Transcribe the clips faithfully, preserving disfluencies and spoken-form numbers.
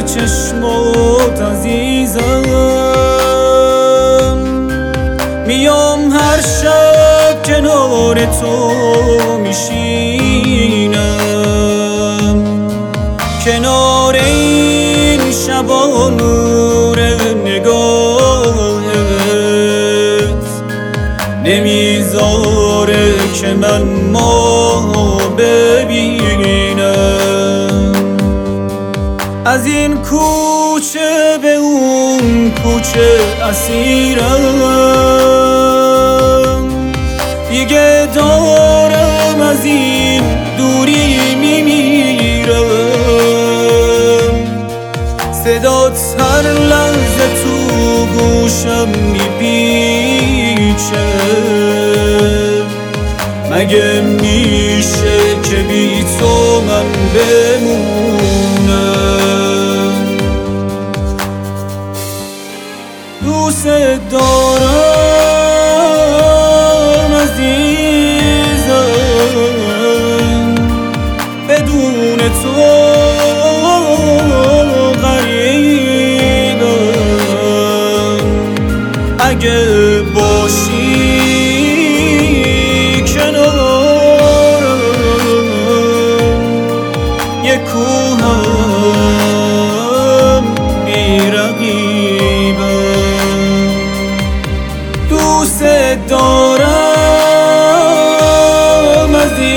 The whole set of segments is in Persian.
چشمات عزیزم، میام هر شب کنار تو میشینم، کنار این شبا نور نگاهت نمیذاره که من ما ببینم. از این کوچه به اون کوچه اسیرم، دیگه دارم از این دوری میمیرم. صدات هر لحظه تو گوشم میپیچه، مگه میشه که بی تو من بمونم؟ دوست دارم عزیزم، بدون تو غریبم. اگه باشی کنارم، یه کوهم بی رقیبم. دوست دارم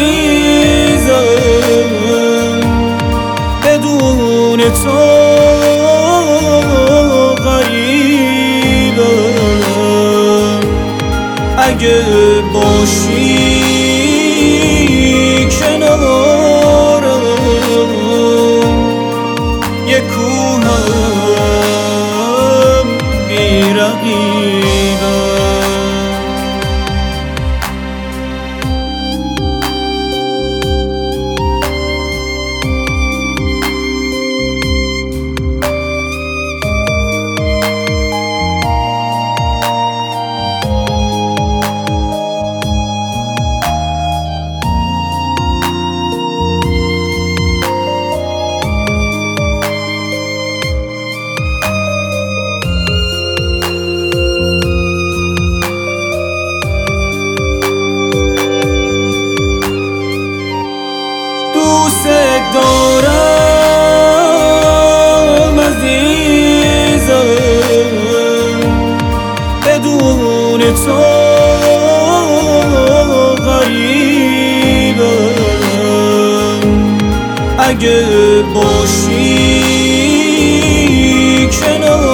عزیزم، بدون تو غریبم. اگه باشی کنارم، یه کوهم بی رقیبم. دوست دارم عزیزم، بدون تو غریبم. اگه باشی کنار